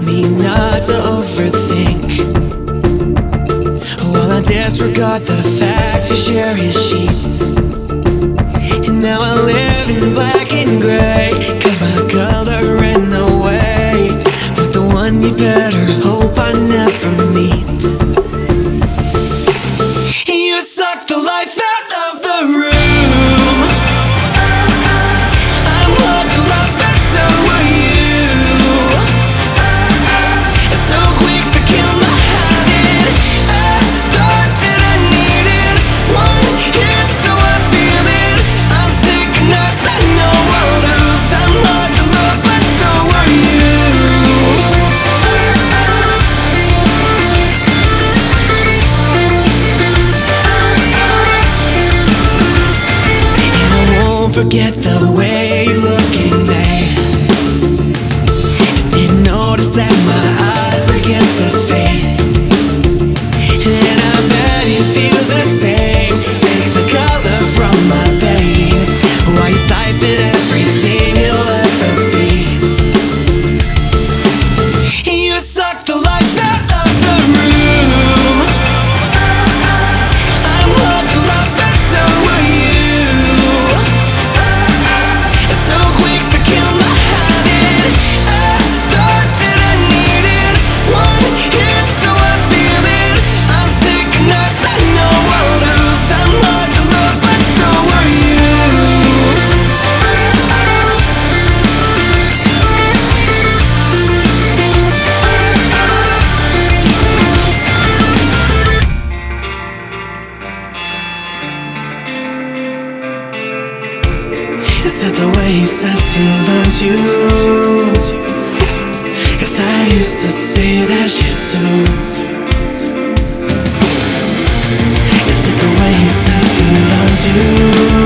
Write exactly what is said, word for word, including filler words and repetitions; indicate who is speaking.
Speaker 1: me not to overthink, while I disregard the fact to share his sheets. And now I live in black and gray, cause my color ran away with the one you better hope I never meet. You suck the life out of the room. I'm hard to love, but so were you. So quick to kill my habit. I thought that I needed one hit, so I feel it. I'm sick of nuts, I know I'll lose. I'm hard to love, but so were you. And I won't forget the way you look at me. I didn't notice that my eyes began to fade, and I bet it feels the same. Take the color from my pain, while you siphon everything he'll ever be. You suck the life out of the room. I'm hard to love, but so were you. So quick to kill my habit. I thought that I needed one hit, so I feel it. I'm sick of nuts, I know I'll lose. I'm hard to love, but so were you. Is it the way he says he loves you? Cause I used to say that shit too. Is it the way he says he loves you?